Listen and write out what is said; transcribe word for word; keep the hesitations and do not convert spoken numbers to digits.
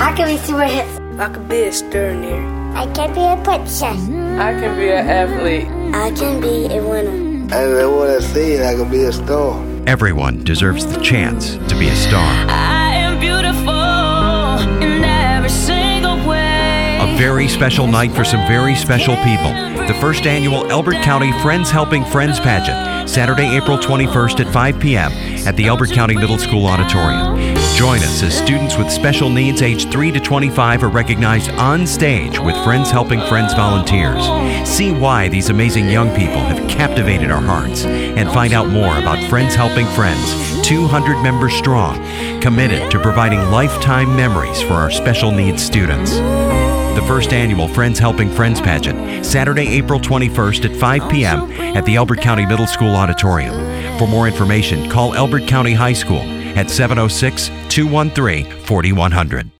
I can be super hip. I could be a stern I can be a princess. I can be an athlete. I can be a winner. And I want to say I can be a star. Everyone deserves the chance to be a star. I am beautiful in every single way. A very special night for some very special people. The first annual Elbert County Friends Helping Friends pageant, Saturday, April twenty-first at five p.m. at the Elbert County Middle School Auditorium. Join us as students with special needs aged three to twenty-five are recognized on stage with Friends Helping Friends volunteers. See why these amazing young people have captivated our hearts and find out more about Friends Helping Friends, two hundred members strong, committed to providing lifetime memories for our special needs students. The first annual Friends Helping Friends pageant, Saturday, April twenty-first at five p.m. at the Elbert County Middle School Auditorium. For more information, call Elbert County High School at seven oh six, two one three, four one zero zero.